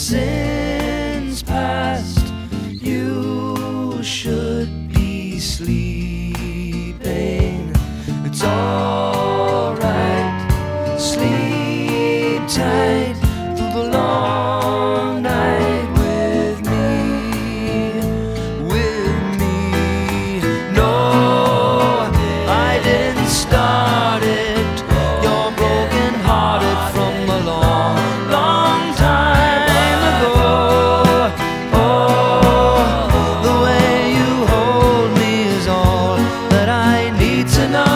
Since past, you should be sleeping. It's alright, sleep tight through the long night with me, with me. No, I didn't start it. You're broken hearted from a long, long time ago. Oh, the way you hold me is all that I need to know.